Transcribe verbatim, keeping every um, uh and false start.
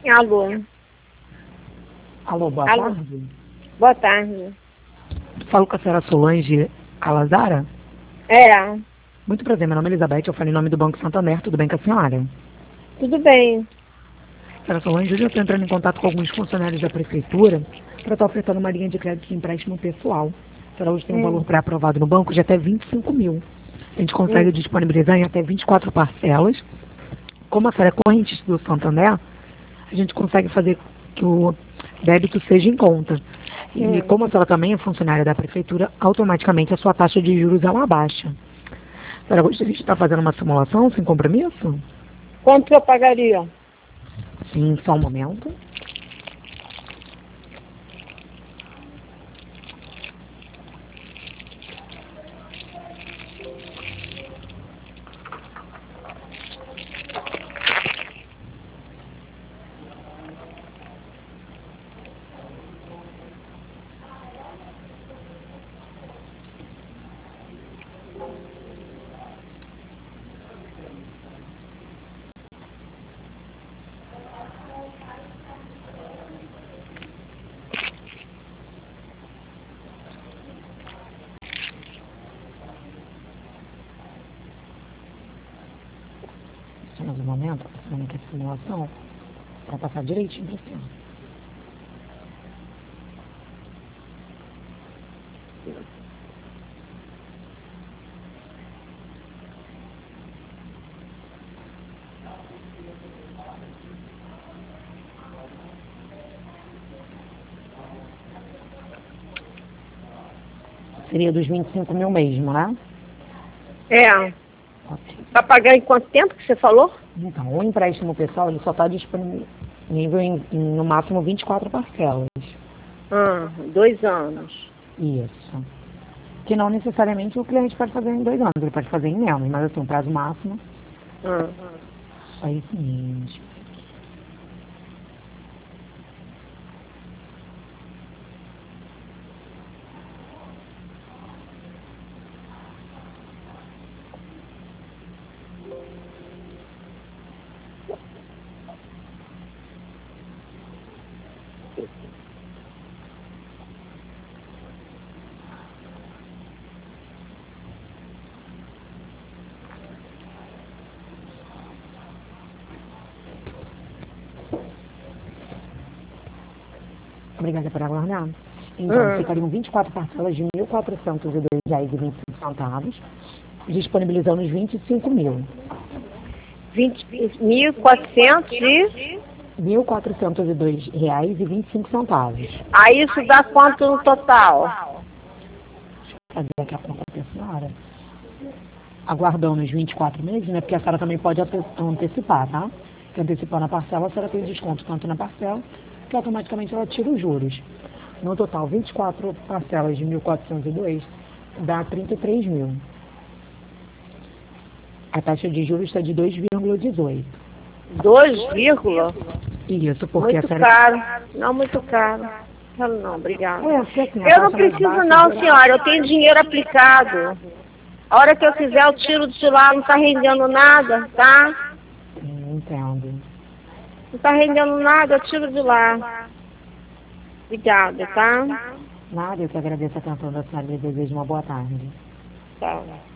Alô. Alô, boa Alô. tarde. Boa tarde. Falo com a senhora Solange Calazara? É, Muito prazer, meu nome é Elizabeth, eu falo em nome do Banco Santander, tudo bem com a senhora? tudo bem. Senhora Solange, hoje eu estou entrando em contato com alguns funcionários da prefeitura para estar ofertando uma linha de crédito de empréstimo pessoal. A senhora hoje tem um Hum. valor pré-aprovado no banco de até vinte e cinco mil. A gente consegue Hum. disponibilizar em até vinte e quatro parcelas. Como a senhora é corrente do Santander, a gente consegue fazer que o débito seja em conta. E Hum. como a senhora também é funcionária da prefeitura, automaticamente a sua taxa de juros ela baixa. A senhora gostaria de estar fazendo uma simulação sem compromisso? Quanto que eu pagaria? Sim, só um momento. Só mais um momento, fazendo aqui a simulação para passar direitinho para a senhora. Seria dos vinte e cinco mil mesmo, né? É. Ok. Pra pagar em quanto tempo que você falou? Então, o empréstimo pessoal ele só está disponível em, em, no máximo vinte e quatro parcelas. Ah, dois anos. Isso. Que não necessariamente o cliente pode fazer em dois anos, ele pode fazer em menos, mas assim, o prazo máximo Ah. é isso mesmo. Obrigada por aguardar. Então, Ah. ficariam vinte e quatro parcelas de mil quatrocentos e dois reais e vinte e cinco centavos, disponibilizando os vinte e cinco mil. vinte, mil e quatrocentos e... mil quatrocentos e dois reais e vinte e cinco centavos. Aí isso dá quanto no total? Fazer aqui a conta para a senhora. Aguardando os vinte e quatro meses, né? Porque a senhora também pode ante- antecipar, tá? Que antecipando a parcela, a senhora tem desconto tanto na parcela, que automaticamente ela tira os juros. No total, vinte e quatro parcelas de mil quatrocentos e dois dá trinta e três mil. A taxa de juros está de dois vírgula dezoito. Dois vírgula? Isso, porque Muito a senhora... caro. Não, muito caro. Não, não, obrigada. É, porque assim, a Eu não taxa mais preciso baixa não, geral... senhora. Eu tenho dinheiro aplicado. A hora que eu quiser, eu tiro de lá. Não tá rendendo nada, tá? Hum, entendo. Não tá rendendo nada, eu tiro de lá. Obrigada, tá? Nada, eu que agradeço a atenção da senhora e desejo uma boa tarde. Tchau.